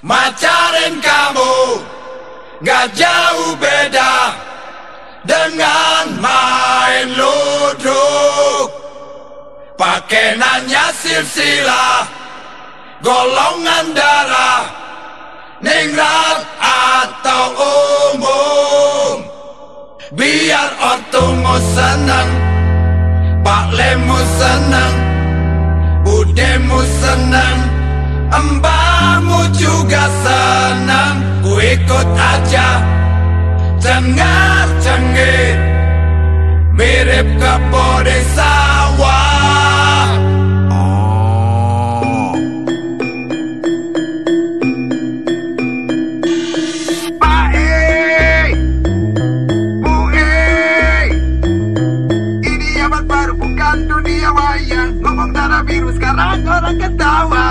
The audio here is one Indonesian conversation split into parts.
Macarin kamu gak jauh beda dengan main ludruk. Pakai nanya silsilah golongan darah, ningrat atau umum. Biar ortumu seneng, Pak Lemu seneng, budemu seneng, mbahmu juga seneng. Ku ikut aja, cengar-cengir, mirip kebo di sawah. Pak Bu ini abad baru bukan dunia wayang. Ngomong darah biru sekarang orang ketawa.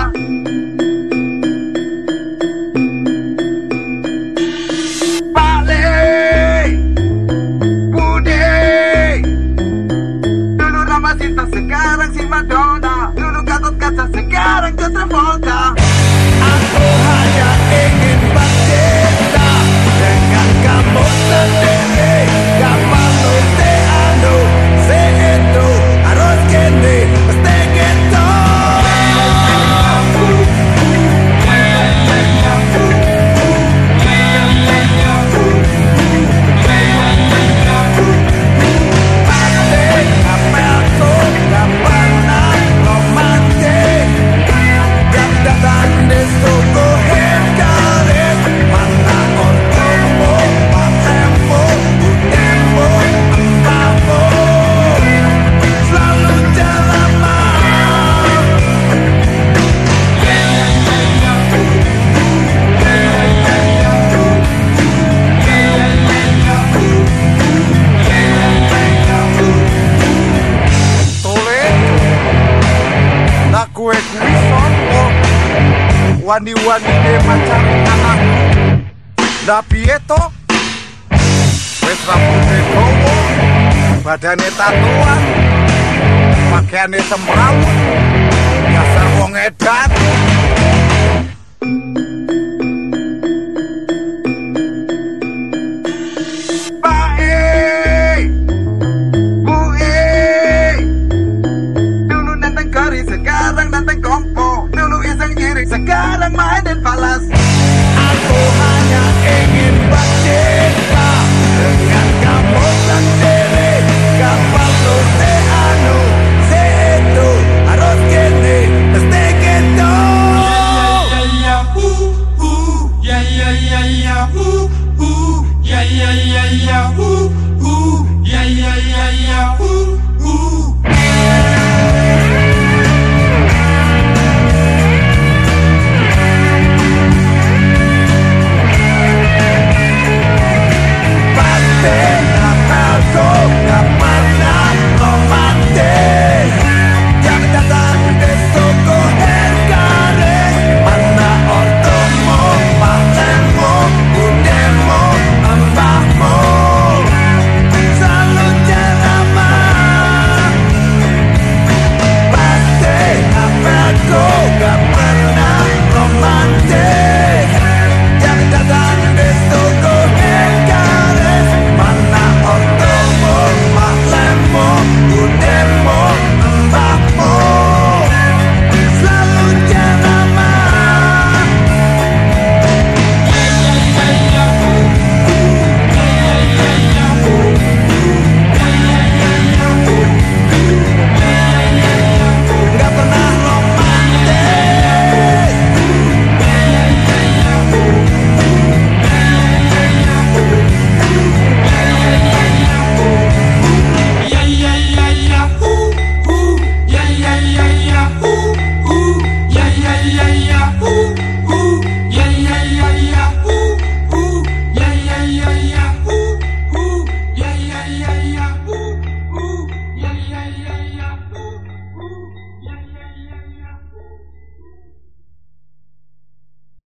Sekarang si Madonna, dulu Gatot Kaca, sekarang John Travolta. Aku hanya ingin bercinta dengan kamu sendiri. Gak perlu anu, itu harus gini, mesti gitu. Wani-wani de macam anak. Lah piye to? Wis rambute dawa, badane tatoan, pakaiane semrawut, dasar wong edan. Pak Bu dulu nanteng kari, sekarang nanteng kompo. Dulu iseng nyirik, sekarang main dan falas.